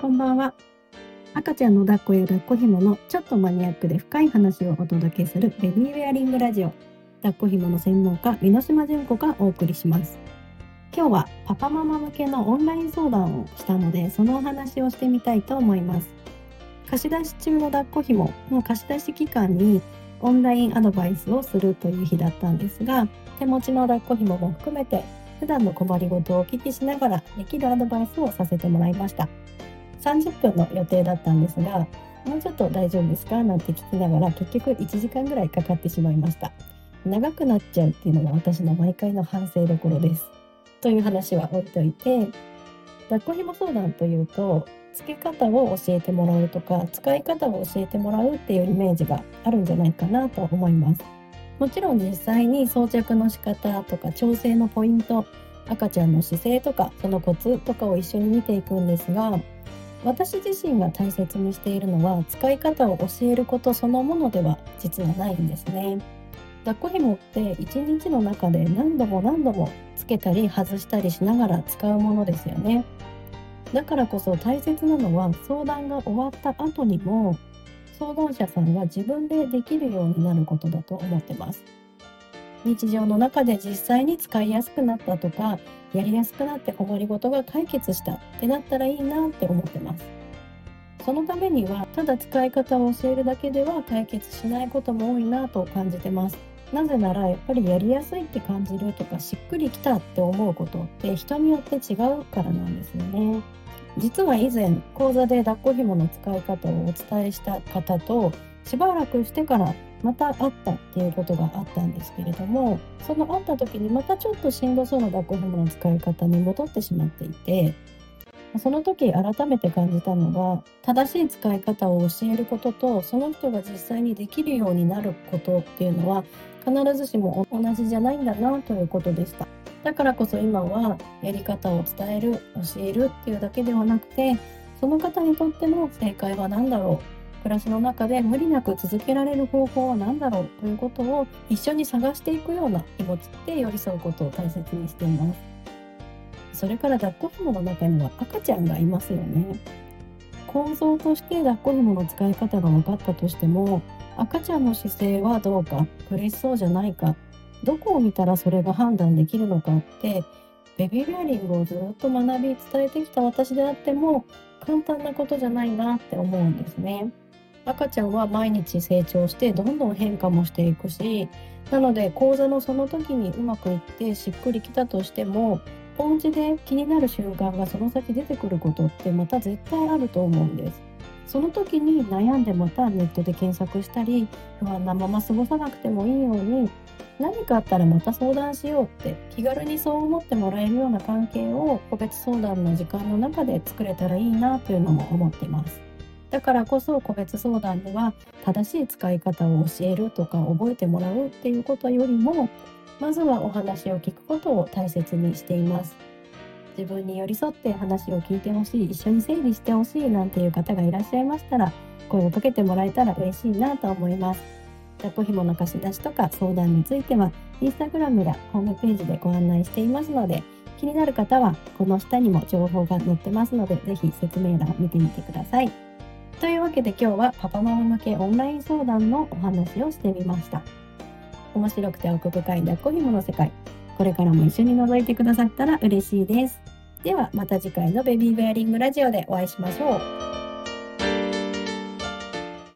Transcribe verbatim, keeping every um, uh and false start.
こんばんは。赤ちゃんの抱っこや抱っこ紐のちょっとマニアックで深い話をお届けするベビーウェアリングラジオ。抱っこ紐の専門家箕島純子がお送りします。今日はパパママ向けのオンライン相談をしたので、そのお話をしてみたいと思います。貸し出し中の抱っこ紐の貸し出し期間にオンラインアドバイスをするという日だったんですが、手持ちの抱っこ紐も含めて普段の困りごとをお聞きしながらできるアドバイスをさせてもらいました。さんじゅっぷんの予定だったんですが、もうちょっと大丈夫ですかなんて聞きながら結局いちじかんぐらいかかってしまいました。長くなっちゃうっていうのが私の毎回の反省どころです。という話は置いといて、抱っこ紐相談というと付け方を教えてもらうとか使い方を教えてもらうっていうイメージがあるんじゃないかなと思います。もちろん実際に装着の仕方とか調整のポイント、赤ちゃんの姿勢とかそのコツとかを一緒に見ていくんですが、私自身が大切にしているのは使い方を教えることそのものでは実はないんですね。抱っこ紐っていちにちの中で何度も何度もつけたり外したりしながら使うものですよね。だからこそ大切なのは相談が終わった後にも相談者さんが自分でできるようになることだと思ってます。日常の中で実際に使いやすくなったとか、やりやすくなって困りごとが解決したってなったらいいなって思ってます。そのためにはただ使い方を教えるだけでは解決しないことも多いなと感じてます。なぜならやっぱりやりやすいって感じるとかしっくりきたって思うことって人によって違うからなんですよね。実は以前講座で抱っこ紐の使い方をお伝えした方としばらくしてからまた会ったっていうことがあったんですけれども、その会った時にまたちょっとしんどそうな抱っこ紐の使い方に戻ってしまっていて、その時改めて感じたのが正しい使い方を教えることとその人が実際にできるようになることっていうのは必ずしも同じじゃないんだなということでした。だからこそ今はやり方を伝える、教えるっていうだけではなくて、その方にとっての正解は何だろう、暮らしの中で無理なく続けられる方法は何だろうということを一緒に探していくような気持ちで寄り添うことを大切にしています。それから抱っこ紐の中には赤ちゃんがいますよね。構造として抱っこ紐の使い方が分かったとしても、赤ちゃんの姿勢はどうか、苦しそうじゃないか、どこを見たらそれが判断できるのかってベビーウェアリングをずっと学び伝えてきた私であっても簡単なことじゃないなって思うんですね。赤ちゃんは毎日成長してどんどん変化もしていくし、なので講座のその時にうまくいってしっくりきたとしても、お家で気になる瞬間がその先出てくることってまた絶対あると思うんです。その時に悩んでまたネットで検索したり不安なまま過ごさなくてもいいように、何かあったらまた相談しようって気軽にそう思ってもらえるような関係を個別相談の時間の中で作れたらいいなというのも思っています。だからこそ個別相談では正しい使い方を教えるとか覚えてもらうっていうことよりも、まずはお話を聞くことを大切にしています。自分に寄り添って話を聞いてほしい、一緒に整理してほしいなんていう方がいらっしゃいましたら声をかけてもらえたら嬉しいなと思います。抱っこ紐の貸し出しとか相談についてはインスタグラムやホームページでご案内していますので、気になる方はこの下にも情報が載ってますので、ぜひ説明欄を見てみてください。というわけで今日はパパママ向けオンライン相談のお話をしてみました。面白くて奥深い抱っこ紐の世界、これからも一緒に覗いてくださったら嬉しいです。ではまた次回のベビーウェアリングラジオでお会いしましょう。